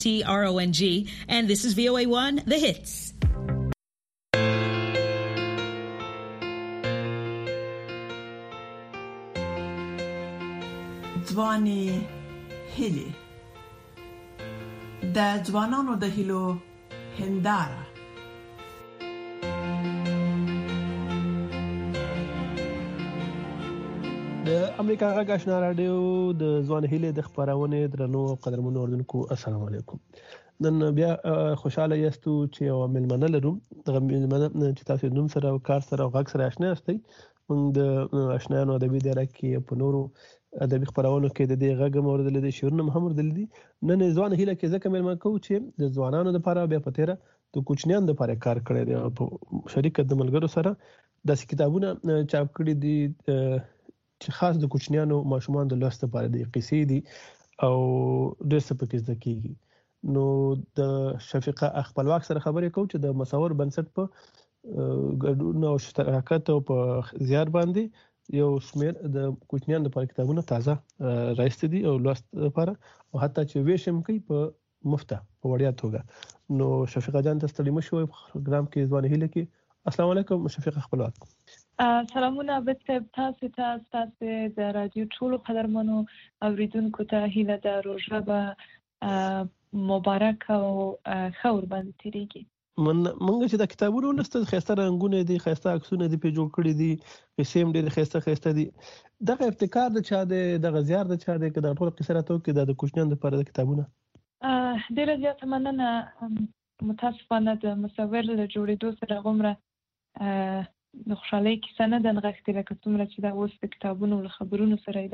TRONG, and this is VOA1, The Hits. ځواني هیلې د ځوانانو د هیلو هنداره. د امریکا غږ آشنا رادیو د ځوان هیلې د خبرونه درنو قدرمنو اوردونکو السلام علیکم. نن بیا خوشاله یاستو چې یو ملمنه لرو د ملمنه چې تاسو نوم سره او کار سره او غږ سره آشنا یاستئ. موږ د آشنایانو ادبي دایره کې په نورو ادبي خبرونو کې د دې غږ موردل دي شعرونه محمد دلدي. نن ځوان هیله کې ځکه ملمنه کوو چې د ځوانانو لپاره بیا پتیره د کوچنیانو لپاره کار کړی دی په شریکت د ملګرو سره د کتابونو چاپ کړي دي چې خاص د کوچنیانو ماشومان د لوست لپاره د قصې دي او د سپکې ځکیږي. نو د شفیقه خپلواک سره خبرې کوو چې د مصور بنسټ په ګډون او شراکت او په زیار باندې یو شمېر د کوچنیانو لپاره کتابونه تازه راځي دي او لوست لپاره او حتی چې ویشم کوي په مفته په وړیا توګه. نو شفیقه جان تاسو ته مشو پروګرام کې ځوان هیله کې السلام علیکم شفیقه خپلواک. سلامونه به تاسو د رادیو ټولو قدرمنو اوریدونکو ته هیله ده روژه به مبارک او خور باندې تیریږي. مونږ چې د کتابونو لسته خسته رنگونه دي خسته عکسونه دي په جوړ کړی دي قصې هم ډېر خسته دي. دغه ابتکار د چا دی دغه زیار د چا دی که د ټول قصه راتو کې د کوچنیانو لپاره د کتابونه ډېر زیات مننه. متاسفانه د مصور له جوړېدو سره غومره د خوشحالۍ کیسه نه ده نغښتې لکه څومره چې دا اوس د کتابونو له خبرونو سره ده.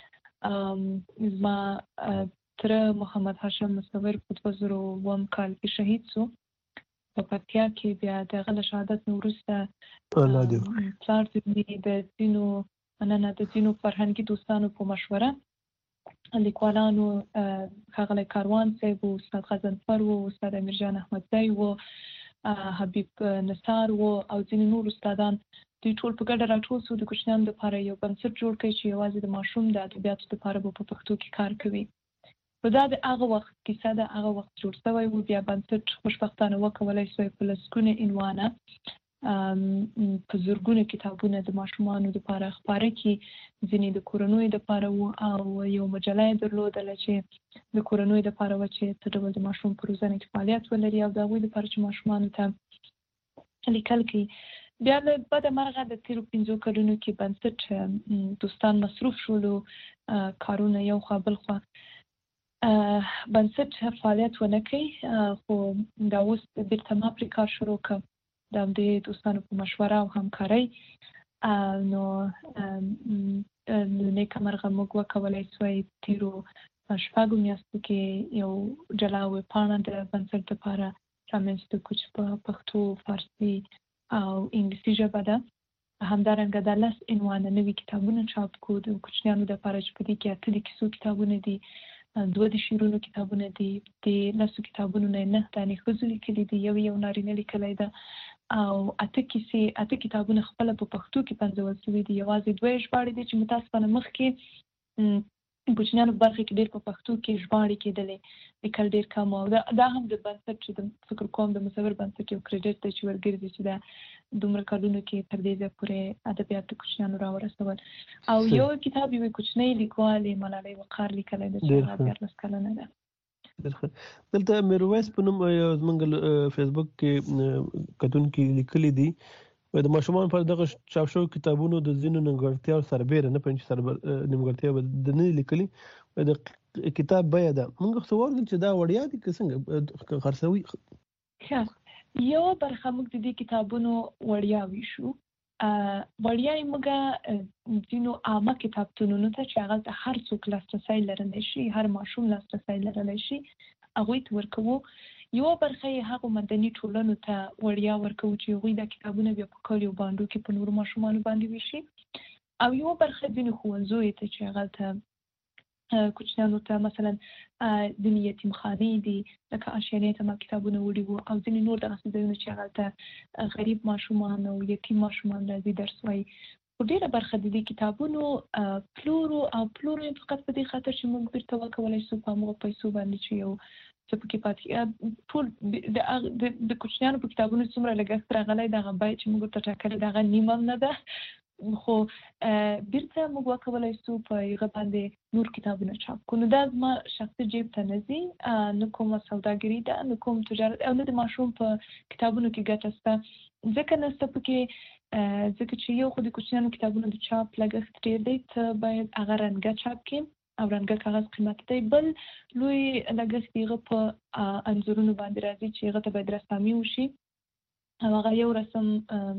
زما تره محمد هاشم مصور په 2002 کال کې شهید شو په پکتیا کې. بیا دغه له شهادت نه وروسته پلار د ځینو فرهنګي دوستانو په مشوره لیکوالانو ښاغلی کاروان صاحب و استاد غضنفر و استاد امیرجان احمدزی و حبیب نثار و او ځینې نور استادان دوی ټول په ګډه راټول شو د کوچنیانو لپاره یو بنسټ جوړ کړي چې یوازې د ماشوم د ادبیاتو لپاره به په پښتو کې کار کوي. دا د هغه وخت کیسه ده، هغه وخت جوړ شوی و. بیا بنسټ خوشبختانه وکولای شوی په لسګونه عنوانه په زرګونه کتابونه د ماشومانو لپاره خپاره کړي. ځینې د کورنیو لپاره و او یو مجله یې درلودله چې د کورنیو لپاره و چې څه ډول د ماشوم په روزنه کې فعالیت ولري او د هغوی لپاره چې ماشومانو ته لیکل کوي. بیا له بده مرغه د تېرو 5 کلونو کې بنسټ دوستان مصروف شولو، کارونه یو خوا بل خوا بنسټ فعالیت ونه کوي. خو دا اوس بیرته ما پرې کار شروع کړ د همدې دوستانو په مشوره او همکارۍ. نو نیکه مرغه موږ وکولای سوی تېرو 6 میاشتو کې یو جلا ویبپاڼه د بنسټ لپاره رامنځته کړو چې په پښتو، فارسي او انګلیسي ژبه ده. همدارنګه د 10 عنوانه نوي کتابونه چاپ کړو د کوچنیانو لپاره چې په دې کې 8 د کیسو کتابونه دي، 2 د شعرونو کتابونه دي، د 10 کتابونو نه 9 دانې ښځو لیکلي دي، یو نارینه لیکلی ده او 8 کتابونه خپله په پښتو کې پنځول شوي دي. یوازې 2 ژباړې دي چې متاسفانه مخکې کوچنیانو په برخه کې ډېر په پښتو کې ژباړې کېدلې، لیکل ډېر کم و. دا هم د بنسټ چې د فکر کوم د مصور بنسټ یو کریډټ دی چې ورګرځي چې دا دومره کلونو کې تر دې ځایه پورې ادبیات د کوچنیانو راورسول. او یو کتاب یوې کوچنۍ لیکوالې ملالۍ وقار لیکلی دی چې هغه 14 کلنه ده. دلته میرویس په نوم زموږ فیسبوک کې کتونکي لیکلي دي د ماشومان پر دغه چاپ شوي کتابونو د ځینو نیمګړتیاو سربیره نه پوهېږم چې نیمګړتیا به د نه لیکلي د کتاب بیه ده. موږ څه واورېدل چې دا وړیا دي که څنګه خرڅوي؟ یو برخه موږ د دې کتابونو وړیا ویشو. وړیا یې موږ ځینو عامه کتابتونونو ته چې هغه ته هر څوک لاسرسی لرلی شي، هر ماشوم لاسرسی لرلی شي، هغوی ته ورکوو. یو برخه یې هغو مدني ټولنو ته وړیا ورکوو چې هغوی دا کتابونه بیا په کلیو بانډو کې په نورو ماشومانو باندې ویشي. او یو برخه ځینې ښوونځیو ته چې هغه ته کوچنیانو ته مثلا ځینې یتیمخانې دي لکه آشیانې ته ما کتابونه وړي وو او ځینې نور دغسې ځایونه چې هغه ته غریب ماشومان او یتیم ماشومان راځي درس وایي. خو ډېره برخه د دې کتابونو پلورو یې فقط په دې خاطر چې موږ بیرته وکولی شو په همغو پیسو باندې چې یو څه پکې پاتې ټول د کوچنیانو په کتابونو څومره لګښت راغلی دغه بیه چې موږ ته ټاکلې دغه نیمه هم نه ده خو بیرته موږ وکولای شو په هغه باندې نور کتابونه چاپ کړو. نو دا زما شخصي جیب ته نه ځي، نه کومه سوداګري ده، نه کوم تجارت او نه د ماشوم په کتابونو کې ګټه شته، ځکه نشته پکې ځکه چې یو خو د کوچنیانو کتابونو د چاپ لګښت ډېر دی، ته باید هغه رنګه چاپ کړې او رنګه کاغذ قیمت دی. بل لوی لګښت هغه په انځورونو باندې راځي چې هغه ته باید رسامي وشي او هغه یو رسم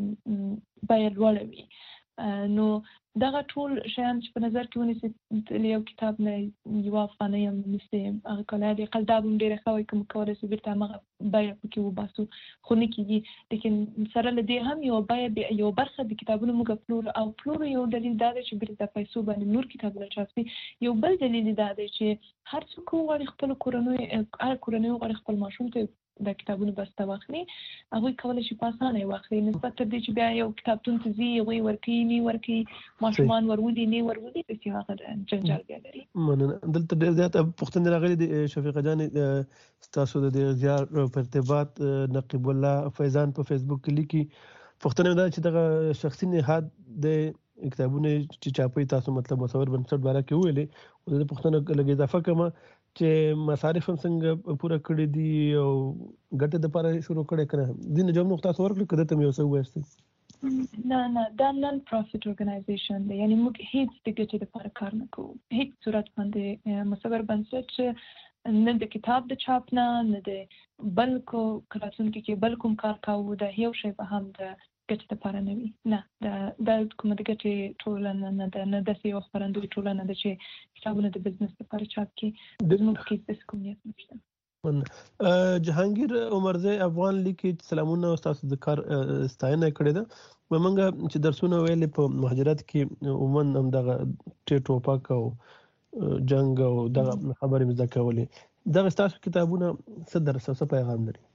باید لوړه وي. نو دغه ټول شیان چې په نظر کې ونیسي یو کتاب نه یوه افغانۍ هم نیسي، هغه کله د قل دا به هم ډېره ښه وي که موږ کولی شو بېرته همغه بیه پکې وباسو، خو نه کېږي. لیکن سره له دې هم یوه بیه یوه برخه د کتابونو موږ پلورو او پلورو یو دلیل دا دی چې بېرته د پیسو باندې نور کتابونه چاپ شي. یو بل دلیل دا دی چې هر څوک وغواړي خپلو هر کورنۍ وغواړي خپل ماشوم ته د کتابونو بسته واخلي، هغوی کولی شي په اسانه یې واخلي نسبت تر دې چې بیا یو کتابتون ته ځي هغوی ورکوي نه ورکوي، ماشومان ورولي نه ورولي، پسې هغه جنجال بیا لري. مننه. دلته ډېر زیاته پوښتنې راغلي دي شفیقه جانې، ستاسو د دې زیار په ارتباط نقیب الله فیضان په فیسبوک کې لیکي پوښتنه دا چې دغه شخصي نهاد د کتابونه چې چاپي تاسو مطلب مصور بنسټ باره کې ویلې، د پوښتنه لږ اضافه کوم چې مصارف هم څنګه پوره کړی دي او ګټه د لپاره شروع کړی کړه دین جواب نقطه تاسو ورکړل کده ته یو څه وایسته؟ نه دا نن پروفیټ اورګنایزیشن دی، یعنی موږ هیڅ د ګټې لپاره کار نه کوو، هیڅ صورت باندې مصور بنسټ نه د کتاب د چاپ نه د بل راتلونکي کې بل کوم کار کوو، د یو شی به هم د ګټې لپاره نه وي. نه دا کومه د ګټې ټولنه نه ده، نه داسې یوه خپرندوی ټولنه ده چې کتابونه د بزنس لپاره چاپ کړي. زموږ کې هېڅ کوم نیت نشته. جهانگیر عمرزی افغان لیکي سلامونه، تاسو د کار ستاینه کړې ده. موږ چې درسونه ویلې په مهاجرت کې عموما هم دغه ټوپک او جنگ او دغه خبرې مزه کولې، دغه ستاسو کتابونه څه درس او څه پیغام لري؟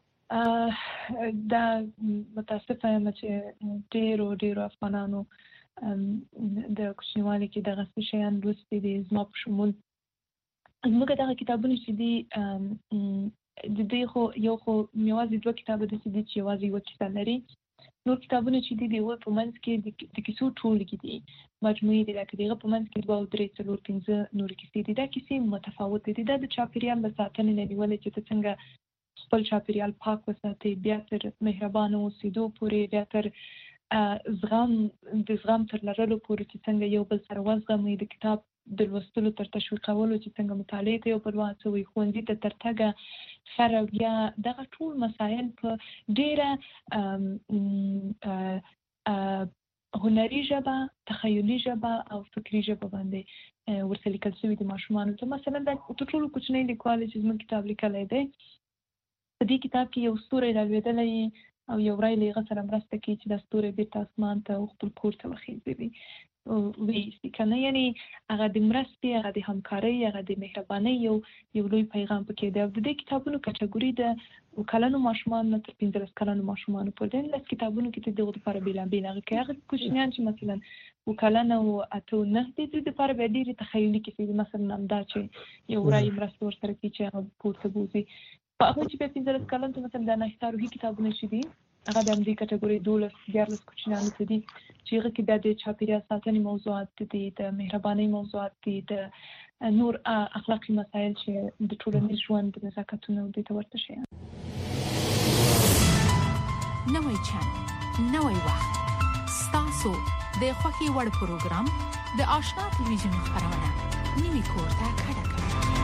دا متاسفه یم چې ډېرو افغانانو د کوچنیوالي کې دغه شیان لوستي دي، زما په شمول. زموږ دغه کتابونه چې دي د دې خو یوازې 2 کتابه داسې دي چې یوازې یوه کیسه لري، نور کتابونه چې دي د هغوی په منځ کې د کیسو ټولګې دي، مجموعې دي، لکه د هغه په منځ کې 2 3 4 5 نورې کیسې دي. دا کیسې متفاوتې دي، دا د چاپېریال له ساتنې نه نیولې چې ته څنګه خپل چاپېریال پاک وساتې، بیا تر مهربانه اوسېدو پورې، بیا تر زغم تر لرلو پورې چې څنګه یو بل سره وزغمئ، د کتاب د لوستلو تر تشویقولو چې څنګه مطالعې ته یو بل وهڅوئ، ښوونځي ته تر تګه خر او بیا دغه ټول مسایل په ډېره هنري ژبه، تخیلي ژبه او فکري ژبه باندې ورته لیکل شوي دي ماشومانو ته. مثلا دا تر ټولو کوچنی لیکوال چې زموږ کتاب لیکلی دی، په دې کتاب کې یو ستوری رالوېدلی او یو وری له هغه سره مرسته کوي چې دا ستوری بیرته اسمان ته او خپل کور ته وخیژوي ویستي که نه، یعنې هغه د مرستې، هغه د همکارۍ، هغه د مهربانۍ یو لوی پیغام پکې دی. او د دې کتابونو کټګوري د کلنو ماشومانو نه تر 15 کلنو ماشومانو پورې دی. 10 کتابونو کې د دغو دپاره بېلابېل هغه کوي. هغه کوچنیان چې مثلا 7 کلن او 8 او 9 دي، دوی دپاره بیا ډېرې تخیلي کیسې دي. مثلا همدا چې یو وری مرسته ورسره کوي چې هغه پورته بوځي. په هغوی چې بیا 15 کلن ته مثلا د نهشته روحي کتابونه چې دي، هغه د همدې کټګوري 12-14 کوچنیانو ته دي چې هغه کې بیا د چاپېریال ساتنې موضوعات دي، د مهربانۍ موضوعات دي، د نور اخلاقي مسایل چې د ټولنیز ژوند د نزاکتونه دې ته ورته شیان. نوی چل، نوی وخت، ستاسو د خوښې وړ پروګرام د آشنا تلویزیون خپرونه نوي کور ته کډه کړه.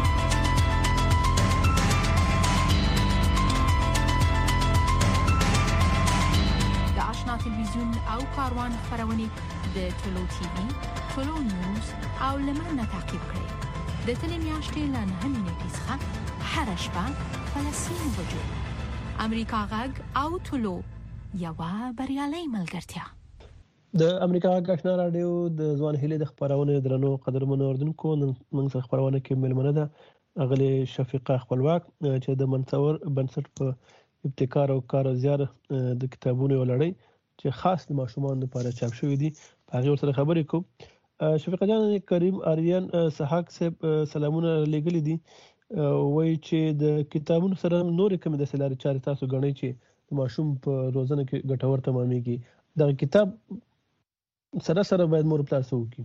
آشنا تلویزیون او کاروان خپرونې د ټولو ټي وي، ټولو نیوز او لمر نه تعقیب کړئ. د تلې میاشتې له 9 نیټې څخه هره شپه په 10 بجو. امریکا غږ او ټولو یوه بریالۍ ملګرتیا. د امریکا غږ آشنا راډیو د ځوان هیلې د خپرونې درنو قدرمنو اردوونکو، نن موږ سره خپرونه کې مېلمنه ده اغلې شفیقه خپلواک چې د منصور بنسټ په ابتکار او کار او زیار د کتابونو یو لړۍ چې خاص د ماشومانو لپاره چاپ شوي دي، په هغې ورسره خبرې کوو. شفیقه جان، کریم آریان سحاق صاحب سلامونه لیږلي دي. وایي چې د کتابونو سره نورې کومې داسې لارې چارې تاسو ګڼئ چې د ماشوم په روزنه کې ګټور تمامېږي؟ دغه کتاب سره سره باید مور پلار څه وکړي؟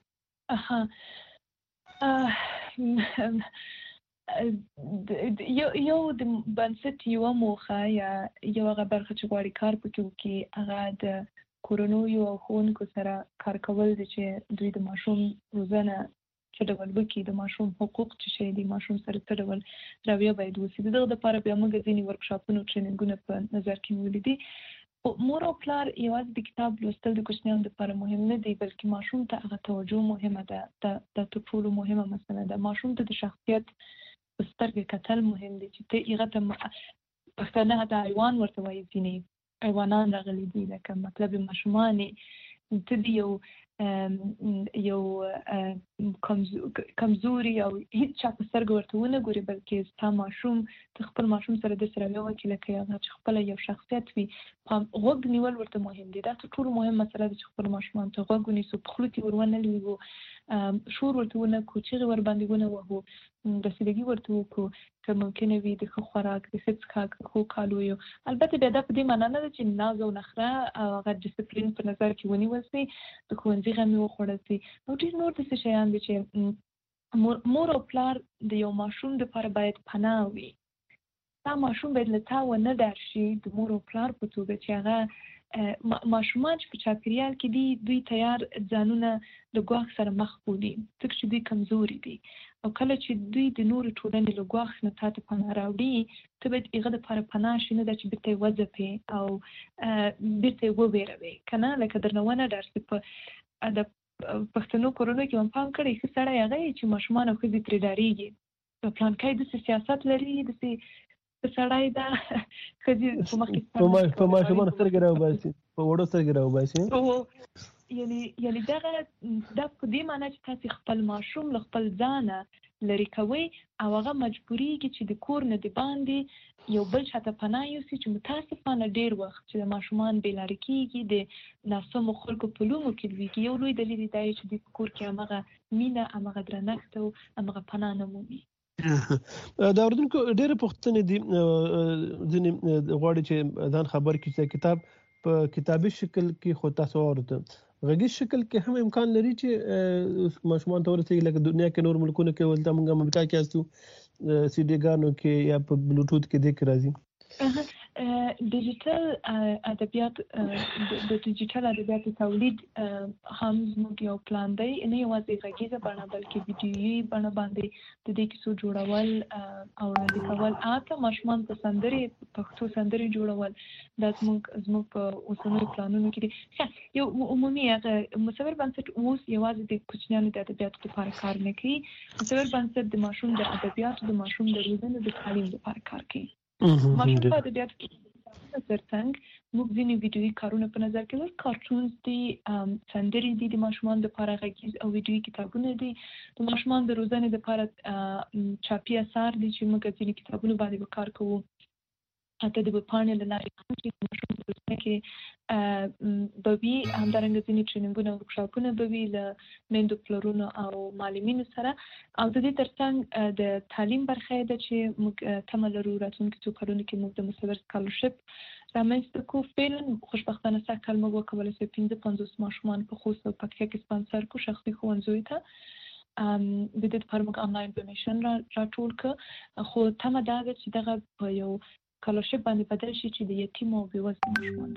یو د بنسټ یوه موخه یا یو هغه برخه چې غواړي کار پکې وکړي هغه د کورنیو او ښوونکو سره کار کول دي چې دوی د ماشوم روزنه څه ډول وکړي، د ماشوم حقوق څه شی دي، ماشوم سره څه ډول رویه باید وسي. د دغه دپاره بیا موږ ځینې ورکشاپونه او ټرینینګونه په نظر کې نیولي دي. مور او پلار یوازې د کتاب لوستل د کوچنیانو دپاره مهم نه دی، بلکې ماشوم ته هغه توجه مهمه ده. دا تر ټولو مهمه مسله ده. ماشوم ته د شخصیت په سترګې کتل مهم دي چې ته هغه ته پښتانه د حیوان ورته وایي، ځینې حیوانان راغلي دي، لکه مطلب ماشومان ته د یو کمزوري او هیڅ چا په سترګه ورته ونه ګوري، بلکې ستا ماشوم ته خپل ماشوم سره داسې رویه وکړي لکه هغه چې خپله یو شخصیت وي. غوږ نیول ورته مهم دي. دا تر ټولو مهم مسله ده چې خپلو ماشومانو ته غوږ ونیسو، په خولو کې ور ونه لویږو، شور ورته ونه کړو، چیغې ورباندې ونه وهو، رسیدګي ورته وکړو، که ممکنه وي د ښه خوراک، د ښه څښاک، د ښو کالیو. البته بیا دا په دې معنا نه ده چې ناز او نخره او هغه ډسپلین په نظر کې ونیول سي، د ښوونځي غمې وخوړل سي، او ډېر نور داسې شیان دي چې مور او پلار د یو ماشوم دپاره باید پناه وي. دا ماشوم باید له تا ونه ډار شي د مور او پلار په توګه چې هغه ماشومان چې په چاپېریال کې دي دوی تیار ځانونه له ګواښ سره مخ بولي، ځکه چې دوی کمزوري دي. او کله چې دوی د نورو ټولنې له ګواښ نه تا ته پناه راوړي، ته باید هغه دپاره پناه شي، نه ده چې بېرته یې وځپې او بېرته یې وویروې، که نه، لکه درنه ونه ډار شي. په د پښتنو کورنیو کې مې پام کړی ښه سړی هغه یې چې ماشومان او ښځې ترې ډارېږي. پلانکی داسې سیاست لري، داسې سړی ده، ښځې په مخکې په ماشومانو سترګې راوباسي، په وړو سترګې راوباسي. یعنې دا په دې معنا چې تاسې خپل ماشوم له خپل ځانه لرې کوئ او هغه مجبورېږي چې د کور نه د باندې یو بل چاته پناه یوسي، چې متاسفانه ډېر وخت چې د ماشومان بېلارې کېږي، د ناسمو خلکو په لومو کې لویږي. یو لوی دلیل یې دا چې دوی په کور کې همغه مینه، همغه درنښت او همغه پناه نه مومي. د اورېدونکو ډېرې پوښتنې دي، ځینې غواړي چې ځان خبر کړي چې کتاب په کتابي شکل کې خو تاسو واورېده، غږیز شکل کې هم امکان لري چې ماشومان ته ورسېږي، لکه دنیا کې نور ملکونو کې ولته موږ امریکا کې هستو سی ډي ګانو کې یا په بلوټوث کې دې کې راځي. ډیجیټل ادبیات، د ډیجیټل ادبیاتو تولید هم زموږ یو پلان دی، نه یوازې غږیزه بڼه بلکې ویډیویي بڼه باندې د دې کیسو جوړول او وړاندې کول، حتی ماشومان ته سندرې، پښتو سندرې جوړول، دا زموږ په اوسنیو پلانونو کې دي. یو عمومي هغه مصور بنسټ اوس یوازې د کوچنیانو د ادبیاتو لپاره کار نه کوي. مصور بنسټ د ماشوم د ادبیاتو، د ماشوم د روزنې، د تعلیم لپاره کار کوي. ماشوم په ادبیاتو کې ترڅنګ موږ ځینې ویډیویي کارونه په نظر کې لرو. کارټونز دي، سندرې دي، د ماشومانو لپاره غږیز او ویډیویي کتابونه دي، د ماشومانو د روزنې لپاره چاپي اثار دي چې موږ ځینې کتابونو باندې به کار کوو، حتی د ویبپاڼې له لارې هم چې د ماشوم په روزنه کې به وي. همدارنګه ځینې ټرینینګونه او ورکشاپونه به وي له میندو، پلرونو او معلمینو سره. او د دې ترڅنګ د تعلیم برخه یې ده چې موږ تمه لرو راتلونکي څو کلونو کې موږ د مصور سکالرشپ رامنځته کړو. فعلا خوشبختانه سږ کال موږ وکولی شو 55 ماشومان په خوست او پکتیا کې سپانسر کړو شخصي ښوونځیو ته. د دې لپاره موږ آنلاین ډونیشن راټول کړ، خو تمه دا ده چې دغه په یو سکالرشپ باندې بدل شي چې د یتیم او بېوزله ماشومان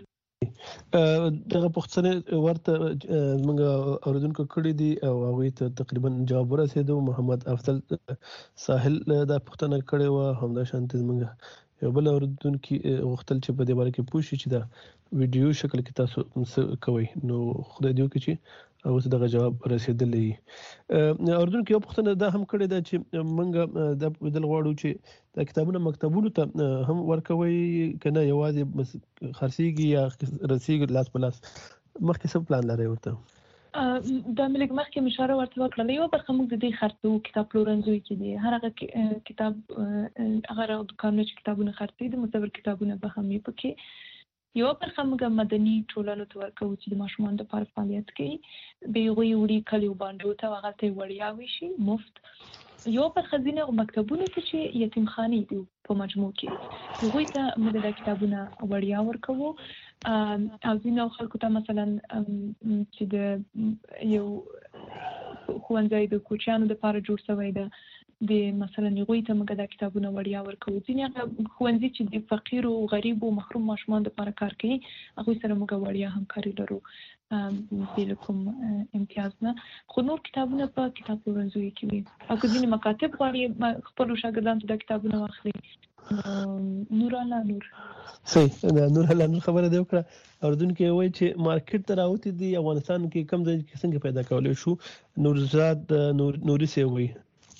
دغه پوښتنې ورته موږ اوریدونکو کړي دي او هغوی ته تقریبا جواب ورسېدو. محمد افضل ساحل دا پوښتنه کړې وه، همداشانتې زموږ یو بل اوریدونکي غوښتل چې په دې باره کې پوه شي چې دا ویډیو شکل کې تاسو څه کوئ. نو خدای دې وکړي چې اوس دغه جواب رسېدلی. اوریدونکو یو پوښتنه دا هم کړې ده چې موږ دا پوښتل غواړو چې دا کتابونه مکتبونو ته هم ورکوئ که نه یوازې خرڅېږي یا رسېږي لاس په لاس؟ مخکې څه پلان لرئ ورته؟ دا مې لږ مخکې اشاره ورته وکړله. یوه برخه موږ د دې خرڅوو کتاب پلورنځیو کې دي، هر هغه کتاب هغه دوکانونه چې کتابونه خرڅوي د مصور کتابونه به هم وي پکې. یوه برخه موږ مدني ټولنو ته ورکوو چې د ماشومانو لپاره فعالیت کوي، به یې هغوی وړي کلیو بانډو ته او هغلته یې وړیا ویشي مفت. یو په خزینه او مکتبونو کې چې یتیمخانې دي په مجموع کې هغوی ته موږ د کتابونه وړیا ورکوو او ځینو خلکو ته مثلا چې د یو ښوونځی د کوچیانو لپاره جوړ شوی ده د مثلا هغوی ته موږ د کتابونه وړیا ورکوو. ځینې هغه ښوونځي چې د فقیرو غریبو محروم ماشومانو لپاره کار کوي هغوی سره موږ وړیا همکاري لرو بې له کوم امتیاز نه. خو نور کتابونه په کتاب پلورنځیو کې وي او که ځینې مکاتب غواړي خپلو شاګردانو ته دا کتابونه واخلي نور الله نور صحیح نور الله نور خبره دی وکړه اردوونکي وایي چې مارکیټ ته راوتي دي افغانستان کې کم ځای کې څنګه پیدا کولی شو. نورزاد نوري سی وایي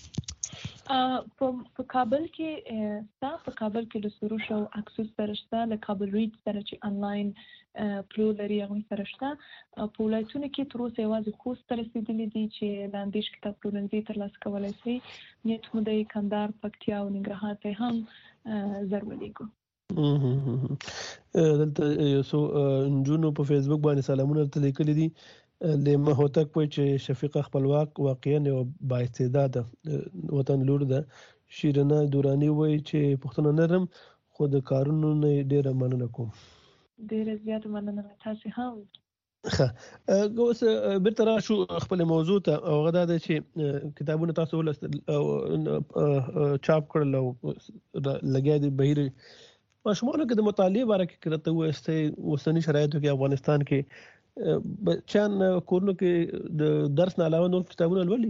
په کابل کې په کابل کې د سروش او اکسس سره شته له کابل ریډ سره چې انلاین پلور لري هغوی سره شته. په ولایتونو کې تر اوسه یوازې خوست ته رسېدلي دي چې د اندیش کتاب پلورنځي ترلاسه کولی شي. نیت مو دی کندهار پکتیا او ننګرهار ته هم زر ولیږو. دلته یو څو نجونو په فیسبوک باندې سلامونه ورته لیکلي دي. لیمه هوتک وایي چې شفیقه خپلواک واقعا یو بااستعداده وطن لور ده. شیرینه دورانی وایي چې پښتون نرم خو د کارونو نه ډېره مننه کوم. ډېره زیاته مننه تاسې هم. ښه اوس بیرته راشو خپل موضوع ته او هغه دا ده چې کتابونه تاسو ولوستل او چاپ کړل او لګیا دي بهیر ماشومانو کې د مطالعې باره کې کرته وایسته اوسني شرایطو کې افغانستان کې بچیان کورونو کې د درس نه علاوه نور کتابونه لولي.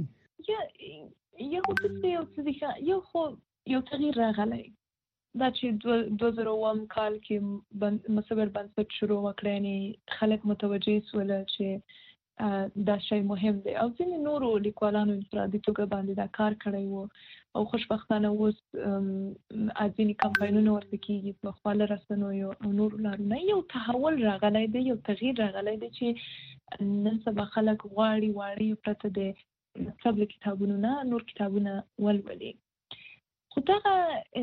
یو خو یو تغییر راغلی دا چې 2001 کال کې مصور بنسټ شروع وکړ یعنې خلک متوجه شول چې دا شی مهم دی او ځینې نورو لیکوالانو انفرادي توګه باندې دا کار کړی و او خوشبختانه اوس ځینې کمپاینونه ورته کېږي په خواله رسنیو او نورو لارو نه. یو تحول راغلی دی یو تغییر راغلی دی چې نن سبا خلک غواړي پرته د مکتب له کتابونو نه نور کتابونه ولولي. خو دغه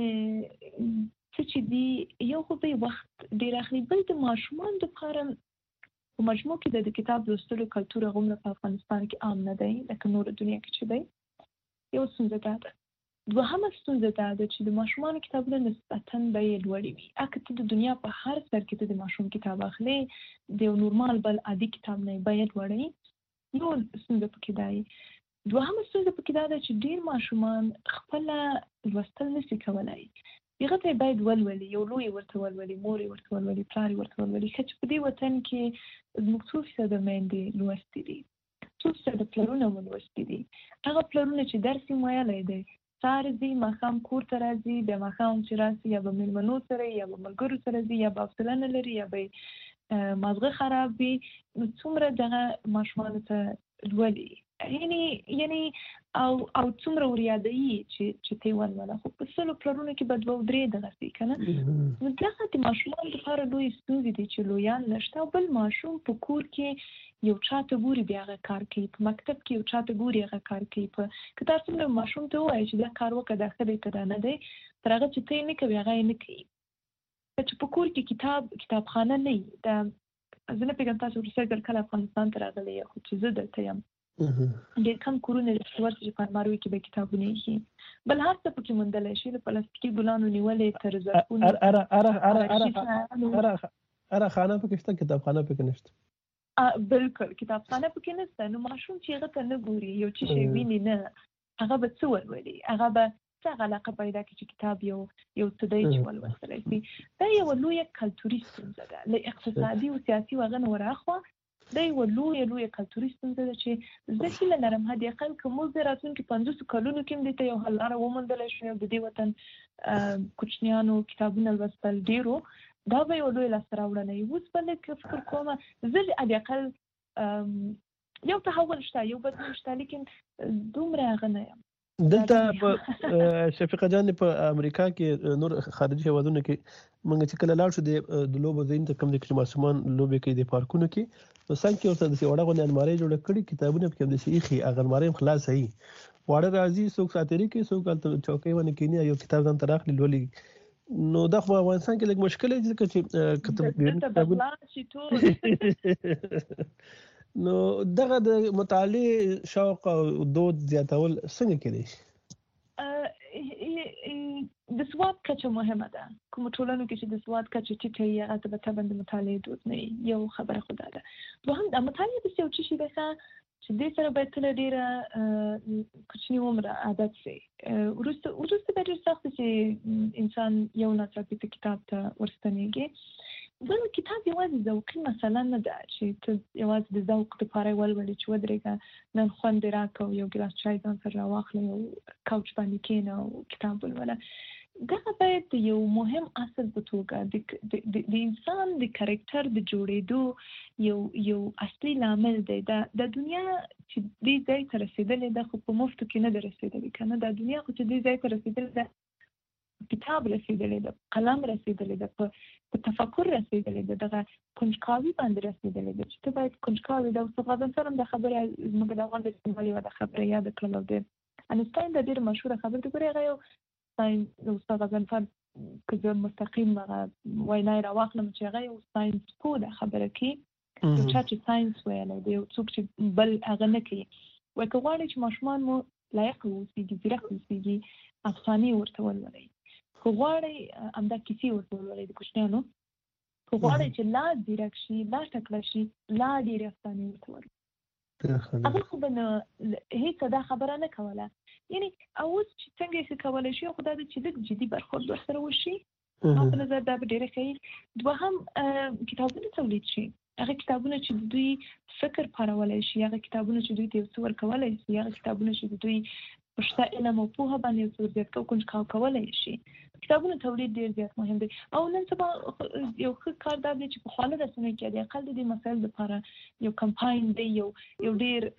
څه چې دي یو خو به وخت ډېر اخلي بل د ماشومانو دپاره په مجموع کې د کتاب لوستلو کلتور هغومره په افغانستان کې عام نه دی لکه نوره دنیا کې چې دی. یو ستونزه دا ده. دوهمه ستونزه دا ده چې د ماشومانو کتابونه نسبتاً بیې لوړې وي. اگه ته د دنیا په هر سر کې ته د ماشوم کتاب اخلي د یو نورمال بل عادي کتاب نه بیې لوړې نو ستونزه پکې دا وي. دوهمه ستونزه پکې دا ده چې ډېر ماشومان خپله لوستل نشي کولی. هغه ته باید ولولي یو لوی ورته ولولي مور یې ورته ولولي پلار یې ورته ولولي. ښه چې په دې وطن کې زموږ څو فیصده میندې لوستې دي څو فیصده پلرونه مو لوستي دي. هغه پلرونه چې درس یې ویلی دی سهار ځي ماښام کور ته راځي بیا ماښام چې راسي یا به مېلمنو سره یا به ملګرو سره ځي یا به حوصله نه لري یا به مازغه خراب وي نو څومره دغه ماشومانو ته لولي یعنی او څومره وریادوي چې ته ولوله. خو په سلو پلرونو کې به 2 او 3 دغسې که نه نو دغه د ماشومانو لپاره لویې ستونزې دي چې لویان نشته او بل ماشوم په کور کې یو چاته ګوري بیا هغه کار کوي په مکتب کې یو چاته ګوري هغه کار کوي. که تاسو څومره ماشوم ته ووایي چې دا کار وکړه دا ښه دی که دا نه دی تر هغه چې ته یې نه کوي هغه یې نه کوي. چې په کور کې کتابخانه نه وي دا زه نه پوهېږم تاسو وروستی ځل کله افغانستان ته راغلی یا خو چې زه دلته یم ډېر کم کورونه درته ورته چې په الماروي کې به کتابونه ایښي بل هر څه پکې موندلی شي د پلاستیکي ګلانو نیولې تر ظرفونو اره خانه پکې شته کتابخانه پکې نشته. بالکل کتابخانه پکې نشته نو ماشوم چې هغه ته نه ګوري یو څه شی ویني نه هغه به څه ولولي هغه به څه علاقه پیدا کړي چې کتاب یو څه دی چې ولوستلی شي. دا یوه لویه کلتوري ستونزه ده له اقتصادي او سیاسي هغه نه ورهاخوا دا یوه لویه کلتوري ستونزه ده چې زه هیله لرم حداقل که موږ د راتلونکي 500 کلونو کې هم دې ته یو حل لاره وموندلی شو د دې وطن کوچنیانو کتابونه لوستل ډېرو دا به یو لوی لاسته راوړنه وي. اوس به لږ فکر کومه زه حداقل یو تحول شته یو بدلون شته لیکن دومره هغه نه یم. دلته په شفیقه جان په امریکا کې نور خارجي هیوادونو کې موږ چې کله لاړ شو د لوبو ځایونو ته کوم دي چې ماشومان لوبې کوي د پارکونو کې نو څنګه کې ورته داسې وړه غونې المارۍ جوړه کړي کتابونه پکې همداسې ایښي هغه المارۍ هم خلاصه وي واړه راځي څوک ساتري کوي څوک هلته چوکۍ باندې کښېني یو کتاب ځان ته راخلي لولي. نو دا خو افغانستان کې لږ مشکل دی ځکه چې نو دغه د مطالعې شوق او دود زیاتول څنګه کېدای شي؟ د سواد کچه مهمه ده. کوم ټولنو کې چې د سواد کچه ټیټه وي هغه ته به د مطالعې دود نه وي، یو خبره خو دا ده. دوهم د مطالعې داسې یو څه شي ده چې دې سره باید تل ډېره کوچني عمره عادت شي. وروسته به ډېر سخت چې انسان یو ناڅاپي کتاب ته ورستنېږي. بل کتاب یوازې ذوقي مسله نه ده چې ته یوازې د ذوق دپاره یې ولولې چې ودرېږه نن خوند دې راکړه او یو ګیلاس چای ځان سره راواخلې او کوچ باندې کښېنه او کتاب ولوله. دغه باید د یو مهم اصل په توګه د انسان د کرکټر د جوړېدو یو اصلي لامل دی. د دنیا چې دې ځای ته رسېدلې ده خو په مفتو کې نه ده رسېدلې که نه. دا دنیا خو چې دې ځای ته رسېدلې ده، کتاب رسېدلې ده، قلم رسېدلې ده، په تفکر رسېدلې ده، دغه کنجکاوي باندې رسېدلې ده چې ته باید کنجکاوي ده. استاد غضنفر هم دا خبره زموږ د افغان د استعمال یوه د خبره یاده کړله او د انسټاین د ډېره مشهوره خبره ده. ګورې هغه یو استاد غضنفر که زه مستقیم وینا یې راواخلم چې هغه یو ساینس پوه ده خبره کوي، یو چا چې ساینس ویلی دی، یو څوک چې بل هغه نه کوي. وایي که غواړئ چې ماشومان مو لایق واوسېږي، ځیرک واوسېږي، افسانې ورته ولولئ. که غواړئ همدا کیسې ورته ولولئ د کوچنیانو. که غواړئ چې لا ځیرک شي، لا تکړه شي، لا ډېرې افسانې ورته ولولئ. هغه خو به نه هېڅ دا خبره نه کوله. یعنی اوس چې څنګه یې ښه کولی شي خو دا ده چې لږ جدي برخورد ورسره وشي. ما په نظر دا به ډېره ښه. دوهم کتابونه تولید شي، هغه کتابونه چې د دوی فکر پارولی شي، هغه کتابونه چې دوی ته یو څه ورکولی شي، هغه کتابونه چې د دوی په شته علم او پوهه باندې یو څه زیات کنجکاو کولی شي. کتابونه تولید ډېر زیات مهم دی. او نن سبا یو ښه کار دا دی چې پخوانه رسنیو کې د اقل د دې مسایلو لپاره یو کمپاین دی، یو ډېر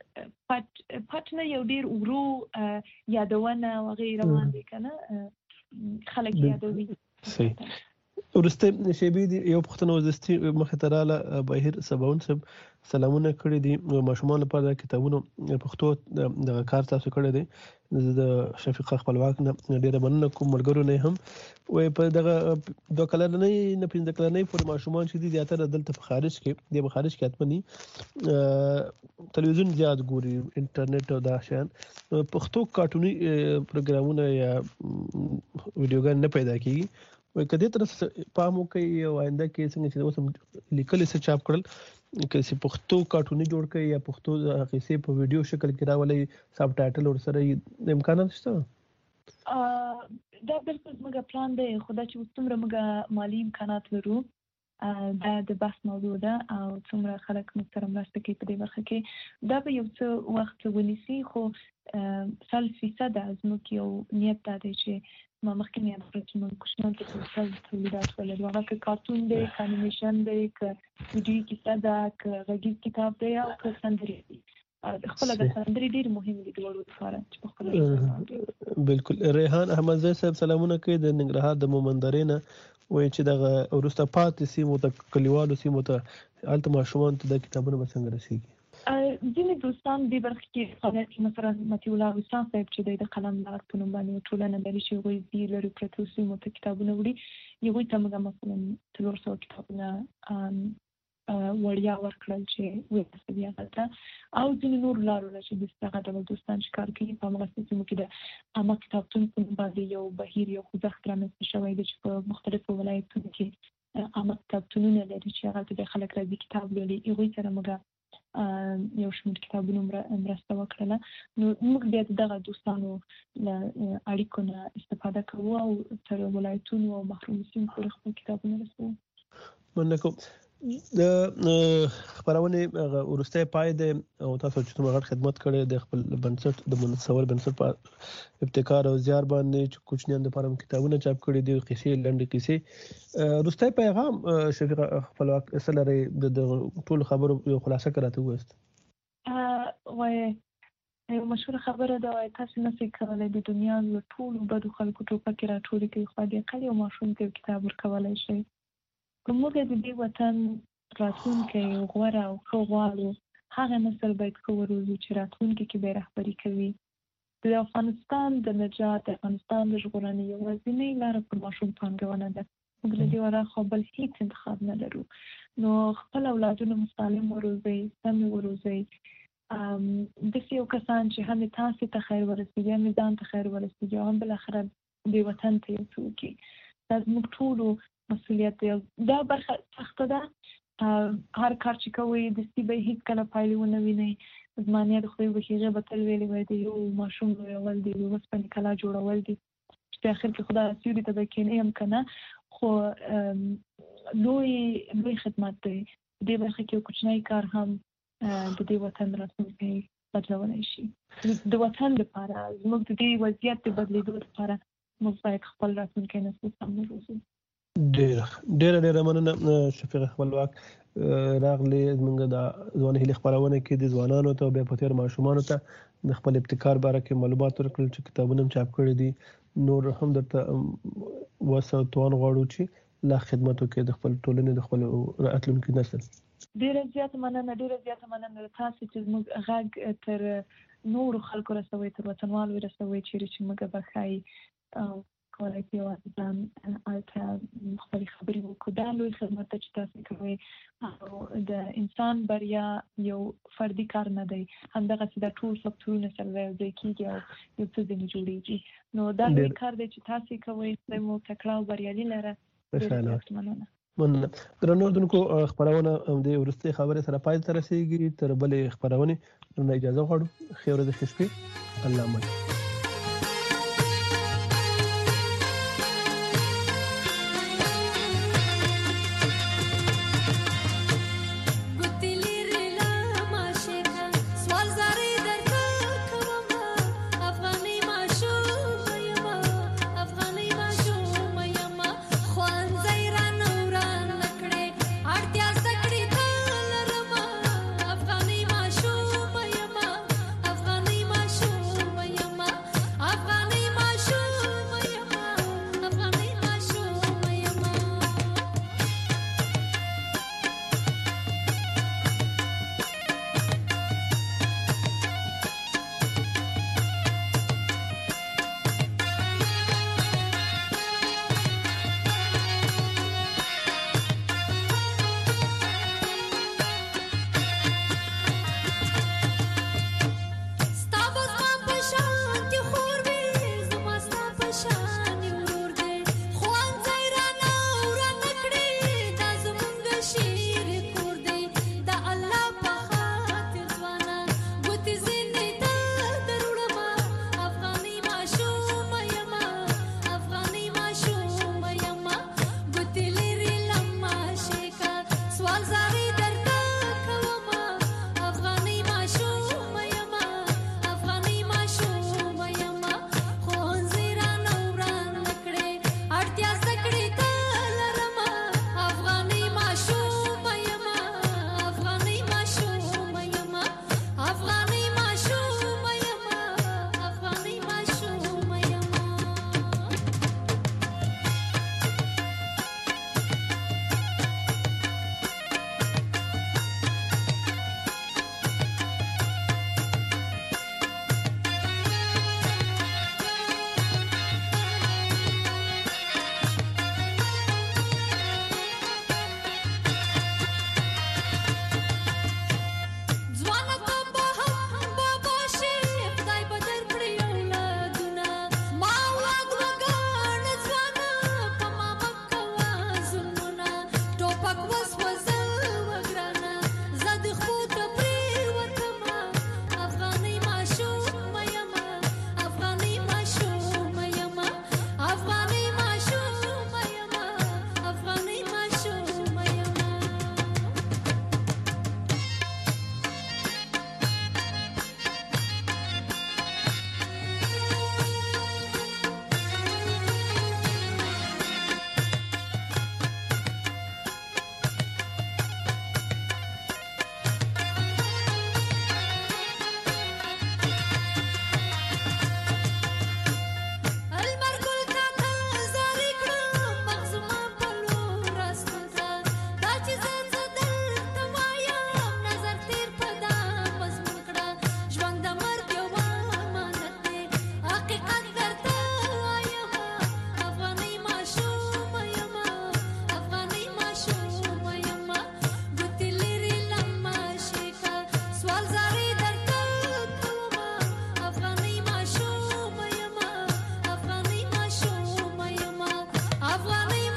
پټ نه، یو ډېر ورو یادونه او هغې روان دی که نه، خلک یادوي. صحیح. ورسته شیبې دي یو پوښتنه وزستي مخې ته راله. بهیر سباون صاحب سلامونه کړي دي. ماشومان لپاره د کتابونو پښتو دغه کار تاسو کړی دی. زه د شفیقه خپلواک نه ډېره مننه کوم، ملګرو نه هم. وایي په دغه 2 کلنۍ نه 15 کلنۍ پورې ماشومان چې دي زیاتره دلته په خارج کې دی، په خارج کې حتمني تلویزیون زیات ګوري، انټرنیټ او دا شیان. پښتو کارټوني پروګرامونه یا ویډیوګان نه پیدا کېږي. وایي که دې طرف پام وکړي او آینده کې څنګه چې اوس هم لیکلي څه چاپ کړل، که چې پښتو کارټوني جوړ کړي یا پښتو قصې په ویډیو شکل کې راولي، سب ټایټل ورسره امکانات شته؟ دا بالکل زموږ پلان دی، خو دا چې اوس څومره موږ مالي امکانات لرو دا د بحث موضوع ده او څومره خلک موږ سره مرسته کوي په دې برخه کې، دا به یو څه وخت ونیسي. خو 100% زموږ یو نیت دا دی چې ما مخکې مې یاد کړل چې موږ کوچنیانو ته مثال تولیدات ولرو، هغه که کارتون دی، که انیمیشن دی، که ویډیویي کیسه ده، که غږیز کتاب دی او که سندرې دي. خپله د سندرې ډېرې مهمې دي د وړو لپاره چې په خپله. بالکل. ریحان احمدزی صاحب سلامونه کوي د ننګرهار د مومندرې نه. وایي چې دغه وروسته پاتې سیمو ته، کلیوالو سیمو ته، هلته ماشومانو ته دا کتابونه به څنګه رسېږي؟ ځینې دوستان دې برخه کې فعالیت کوي. مثلا مطیع الله وسان صاحب چې دی د قلم لغت په نوم باندې ټولنه لري چې هغوی دې لرې پرتو سیمو ته کتابونه وړي. هغوی ته موږ مثلا 400 کتابونه وړیا ورکړل چې ورسوي هغلته. او ځینې نور لارو نه چې دغه ډول دوستان چې کار کوي په همغسې سیمو کې د عامه کتابتون په نوم باندې یو بهیر، یو خوځښت رامنځته شوی دی چې په مختلفو ولایتونو کې عامه کتابتونونه لري چې هغلته د خلک راځي کتاب لولي. هغوی سره موږ یو شمېر کتابونو مرسته وکړله. نو موږ بیا د دغه دوستانو له اړیکو نه استفاده کوو او تر ولایتونو او محرومو سیمو پورې خپل کتابونه رسوو. مننه کوم. د خپرونې وروستی پای دی او تاسو چې څومره غټ خدمت کړی د خپل بنسټ د منصور بنسټ په ابتکار او زیار باندې چې کوچنیانو لپاره کتابونه چاپ کړي دي، قصې، لنډې قصې. وروستی پیغام شفیقه خپلواک څه لرئ؟ د ټولو خبرو یو خلاصه کړه راته ووایاست. وایي یو مشهوره خبره ده، وایي تاسو نشئ کولی د دنیا له ټولو بدو خلکو ټوپکې راټولې کړئ، خو د اقل یو ماشوم ته یو کتاب ورکولی شئ. که موږ د دې وطن راتلونکی غوره او ښه غواړو، هغه نسل باید ښه وروزو چې راتلونکي کې به یې رهبري کوي. د افغانستان د نجات، د افغانستان د ژغورنې یوازینۍ لاره پر ماشوم پانګونه ده. موږ له دې ورهاخوا بل هیڅ انتخاب نه لرو. نو خپل اولادونه مسالم وروزئ، سم وروزئ. داسې یو کسان چې هم تاسې ته خیر ورسېږي، هم ځان ته خیر ورسېږي او هم بالاخره د وطن ته یو څه وکړي. دا زموږ ټولو مسؤلیت دی. دا برخه سخته ده. هر کار چې کوئ دستي به هیڅ کله پایلې ونه وینئ. زما نیا د خدای وبښي هغې به تل ویلې وای د یو ماشوم لویول دي، د اوسپنې کلا جوړول دي، چې په اخر کې خدای سیوري ته به کښېنئ هم که نه، خو لوی خدمت دی. په دې برخه کې یو کوچنی کار هم د دې وطن راتلونکی بدلولی شي. د وطن لپاره زموږ د دې وضعیت د بدلېدو لپاره موږ باید خپل راتلونکی نسل سم وروزو. ډېره مننه شفیقه خپلواک راغلی زموږ د ځوان هیلې خپرونه کې د ځوانانو ته او بیا په تېر ماشومانو ته د خپل ابتکار باره کې معلومات ورکړل چې کتابونه هم چاپ کړي دي. نور هم درته وسه توان غواړو چې لا خدمت وکړي د خپل ټولنې د خپل راتلونکي نسل. ډېره زیاته مننه تاسو چې زموږ غږ تر نورو خلکو رسوئ، تر وطنوالو رسوئ، چیرې چې موږ به ښایي کولای شي یوازې ځان هلته خپلې خبرې وکړو. دا لوی خدمت ده چې تاسو کوئ. او د انسان بریا یو فردي کار نه دی، همدغسې دا ټول فکټورونه سره یوځای کېږي او یو څه ځینې جوړېږي. نو دا لوی کار دی چې تاسو کوئ. خدای مو تکړه او بریالي لره. ډېره مننه. درنو اورېدونکو خپرونه د وروستۍ خبرې سره پای ته رسېږي. تر بلې خپرونې درنه اجازه غواړو. ښې ورځې، ښې شپې. الله مل.